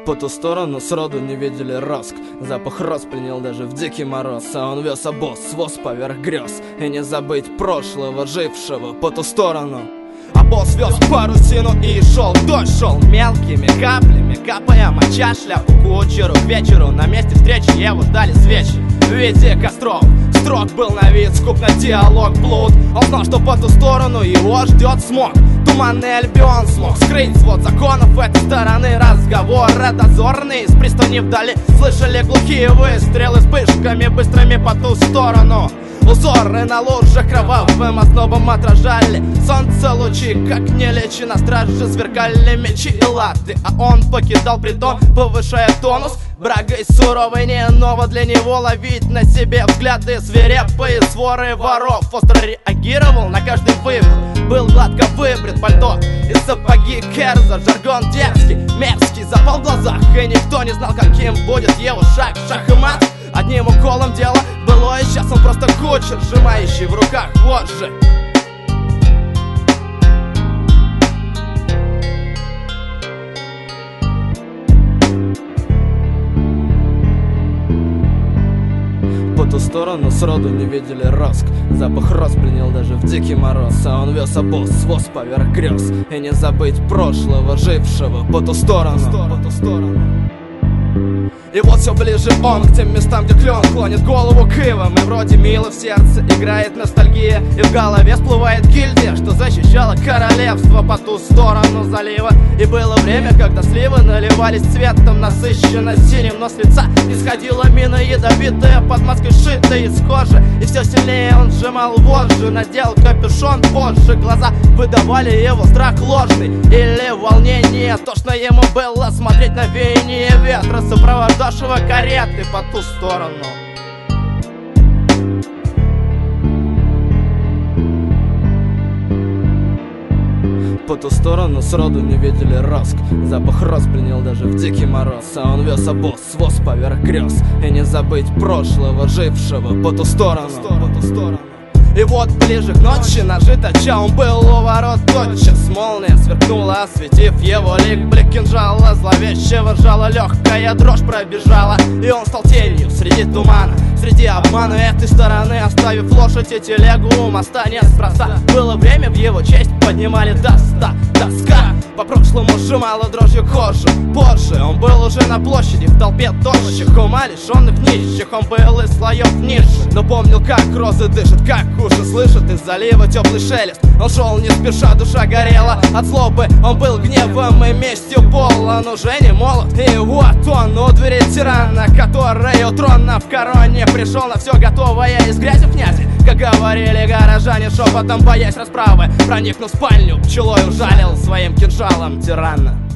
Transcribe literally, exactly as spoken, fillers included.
По ту сторону сроду не видели роск. Запах роз пленил даже в дикий мороз. А он вез обоз, воз поверх грез. И не забыть прошлого, жившего по ту сторону. А босс вез парусину и шел, дождь шел мелкими каплями, капая моча шляпу кучеру. К вечеру на месте встречи его ждали свечи в виде костров. Строг был на вид, скуп на диалог блуд. Он знал, что по ту сторону его ждет смог. Туманный Альбион смог скрыть свод законов этой стороны. Разговоры дозорные с пристани вдали слышали глухие выстрелы вспышками быстрыми по ту сторону. Узоры на лужах кровавым ознобом отражали солнце лучи, как не лечи. На страже сверкали мечи и латы, а он покидал притон, повышая тонус. Брагой суровой не ново для него ловить на себе взгляды свирепые своры воров. Остро реагировал на каждый выпад, был гладко выбрит пальто и сапоги Керза. Жаргон дерзкий, мерзкий, запал в глазах, и никто не знал, каким будет его шаг. Шах и мат, одним уколом дело было, и сейчас он просто кучер, сжимающий в руках вожжи. По ту сторону сроду не видели роск. Запах роз пленил даже в дикий мороз. А он вез обоз, воз поверх грез. И не забыть прошлого, жившего по ту сторону, по ту сторону. И вот все ближе он к тем местам, где клен клонит голову к ивам. И вроде мило в сердце играет ностальгия, и в голове всплывает гильдия, что защищала королевство по ту сторону залива. И было время, когда сливы наливались цветом насыщенно синим, но с лица исходила мина ядовитая, под маской сшитая из кожи. И все сильнее он сжимал вожжи, надел капюшон позже. Глаза выдавали его страх ложный или волнение. Тошно ему было смотреть на веяние ветра, сопровождавшего кареты по ту сторону. По ту сторону сроду не видели роск. Запах роз пленил даже в дикий мороз. А он вез обоз, воз поверх грез. И не забыть прошлого, жившего по ту сторону, по ту сторону. И вот ближе к ночи на житача он был у ворот тотчас. Молния сверкнула, осветив его лик. Блик кинжала зловещего жала, легкая дрожь пробежала, и он стал тенью среди тумана, среди обмана этой стороны. Оставив лошадь и телегу у моста неспроста. Было время, в его честь поднимали до ста. Тоска по прошлому сжимала дрожью кожу. Позже он был уже на площади, в толпе тощих, ума лишенных нищих. Он был из слоев ниже, но помнил, как розы дышат, как уши слышат из залива теплый шелест. Он шел не спеша, душа горела от злобы. Он был гневом и местью полон, уже не молод. И вот он у двери тирана, который у трона в короне пришел на все готовое из грязи в князи. Как говорили горожане шепотом, боясь расправы, проникнув в спальню, пчелой ужалил своим кинжалом тирана.